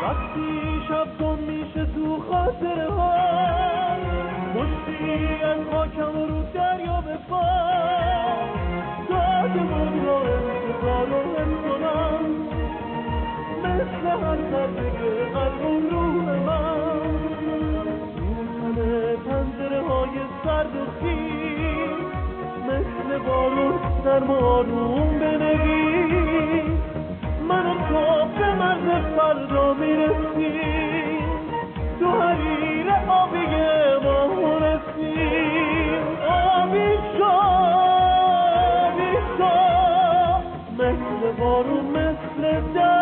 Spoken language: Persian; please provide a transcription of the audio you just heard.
وقتی شب گم میشه تو خاطره ها، مشتی از خاکم رو دریا بپار، دادمون رو انتظار رو کنم مثل هر ذره قلب و روح من. روزن پنجره های سرد و خیس مثل بارون نرم و آروم بنویس، من و تو به مرز فردا میرسیم، تو حریر آبی ما رسیم. آبی شو مثل بارون مثل در